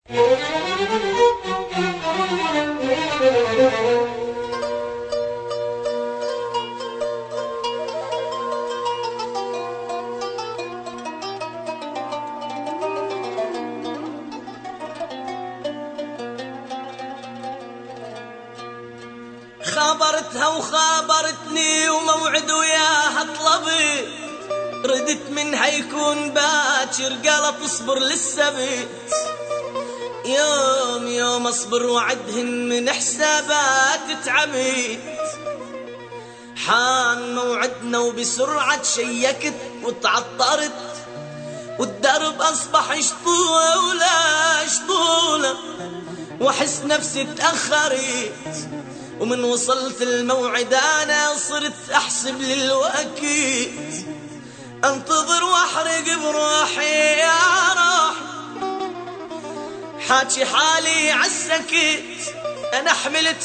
خابرتها وخابرتني وموعد وياها طلبت، ردت منها يكون باكر قالت اصبر للسبت. يوم يوم اصبر وعدهن من حسابات تعبت، حان موعدنا وبسرعة شيكت وتعطرت، والدرب اصبح شطولة شطولة، واحس نفسي تأخرت. ومن وصلت الموعد انا صرت احسب للوقت، انتظر واحرق بروحي يا روح، حاكي حالي عالسكت. انا حملت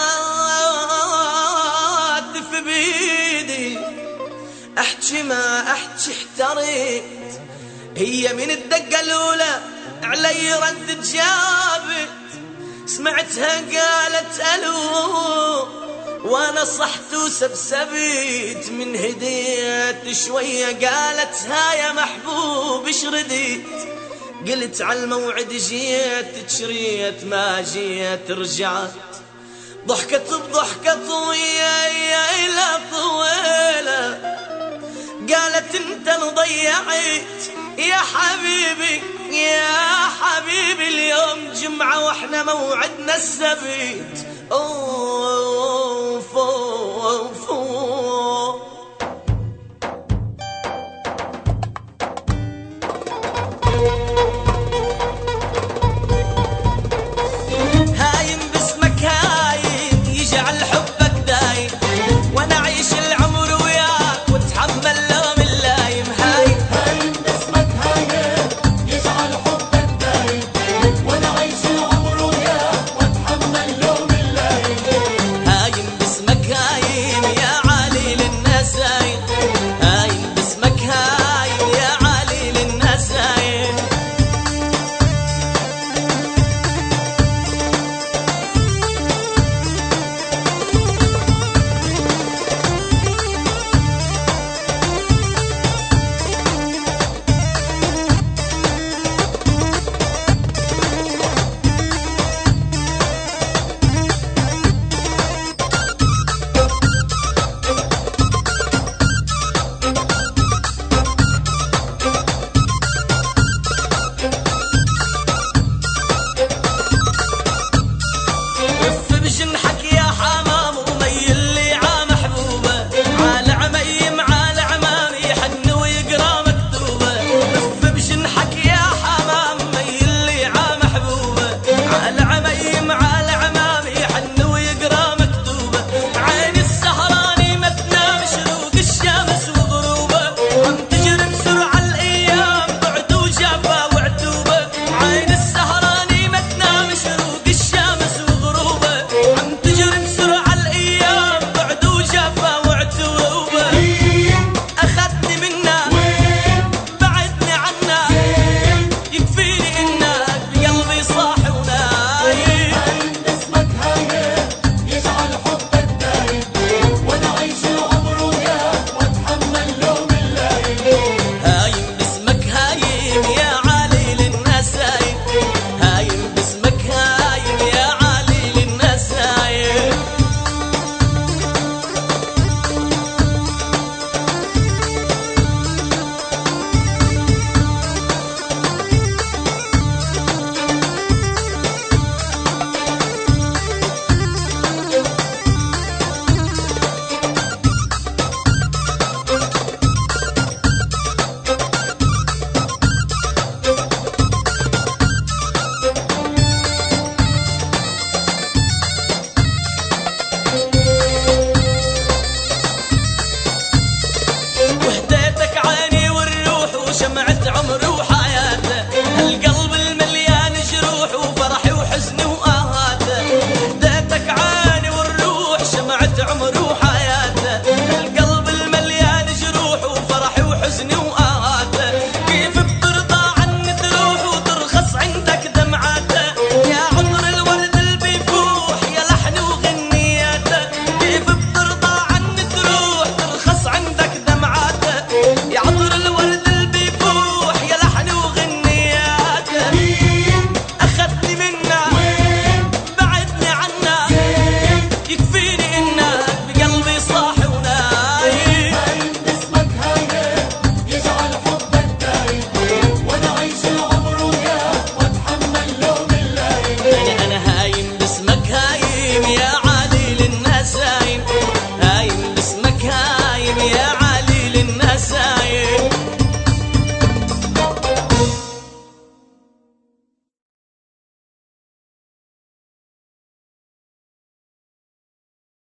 هالهاتف بيدي، احكي ما احكي احتريت. هي من الدقة الاولى علي ردت جابت، سمعتها قالت الو، وانا صحت وسبسبيت. من هديت شوية قالت ها يا محبوب شرديت، قلت عالموعد جيت تشريت، ما جيت رجعت. ضحكت بضحكة طويلة طويلة، قالت انت ضيعت يا حبيبي يا حبيبي، اليوم جمعة واحنا موعدنا السبت.